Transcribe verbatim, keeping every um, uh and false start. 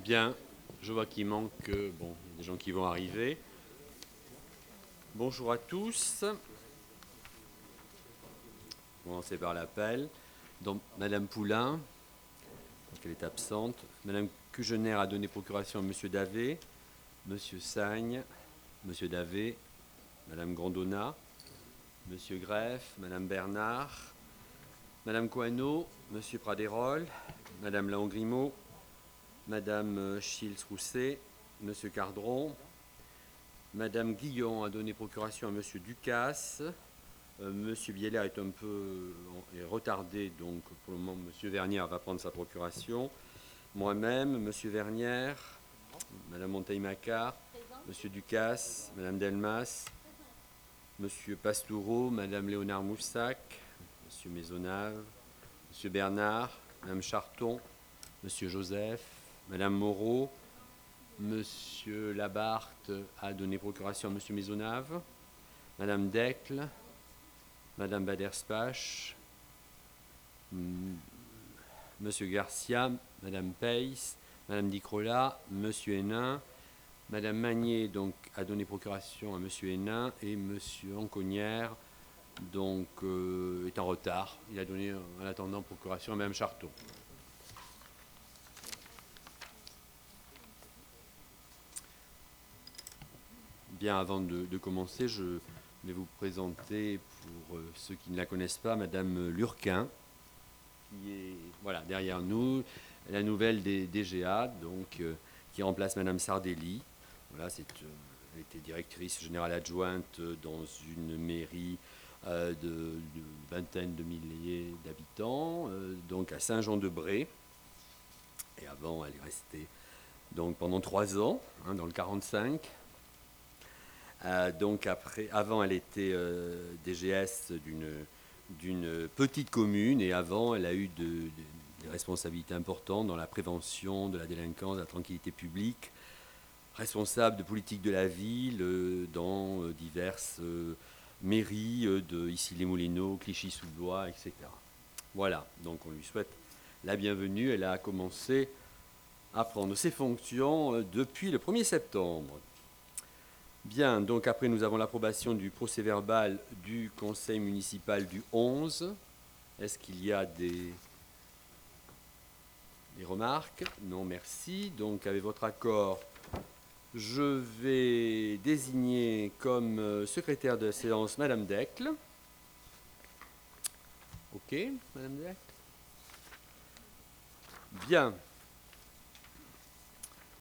Bien, je vois qu'il manque euh, bon, des gens qui vont arriver. Bonjour à tous. On va commencer par l'appel. Donc, Madame Poulain, donc elle est absente. Madame Cugener a donné procuration à Monsieur Davé, Monsieur Sagne, Monsieur Davé, Madame Grandona, Monsieur Greff, Madame Bernard, Madame Coano, Monsieur Pradérol, Madame Laon-Grimaud, Madame Chilz-Rousset, Monsieur Cardron. Madame Guillon a donné procuration à Monsieur Ducasse. Euh, Monsieur Bieler est un peu est retardé, donc pour le moment, Monsieur Vernière va prendre sa procuration. Moi-même, Monsieur Vernière, Madame Monteil-Macquart, Monsieur Ducasse, Madame Delmas, Monsieur Pastoureau, Madame Léonard Moussac, Monsieur Maisonnave, Monsieur Bernard, Madame Charton, Monsieur Joseph, Madame Moreau, Monsieur Labarthe a donné procuration à Monsieur Maisonnave, Madame Decle, Madame Baderspach, Monsieur Garcia, Madame Peiss, Madame Dicrola, Monsieur Hénin, Madame Magnier donc a donné procuration à Monsieur Hénin et Monsieur Anconnière donc euh, est en retard. Il a donné en attendant procuration à Madame Charton. Bien, avant de, de commencer, je vais vous présenter, pour euh, ceux qui ne la connaissent pas, Madame Lurquin, qui est voilà, derrière nous, la nouvelle des D G A, donc, euh, qui remplace Madame Sardelli. Voilà, c'est, euh, elle était directrice générale adjointe dans une mairie euh, de, de vingtaine de milliers d'habitants, euh, donc à Saint-Jean-de-Bray. Et avant, elle est restée donc, pendant trois ans, hein, dans le quarante-cinq. Euh, donc après, avant, elle était euh, D G S d'une, d'une petite commune et avant, elle a eu de, de, des responsabilités importantes dans la prévention de la délinquance, de la tranquillité publique, responsable de politique de la ville euh, dans euh, diverses euh, mairies euh, de Issy-les-Moulineaux, Clichy-sous-Blois, et cetera. Voilà, donc on lui souhaite la bienvenue. Elle a commencé à prendre ses fonctions euh, depuis le premier septembre. Bien, donc après nous avons l'approbation du procès-verbal du conseil municipal du onze. Est-ce qu'il y a des, des remarques? Non, merci. Donc avec votre accord, je vais désigner comme secrétaire de la séance Madame Decle. Ok, Madame Decle. Bien.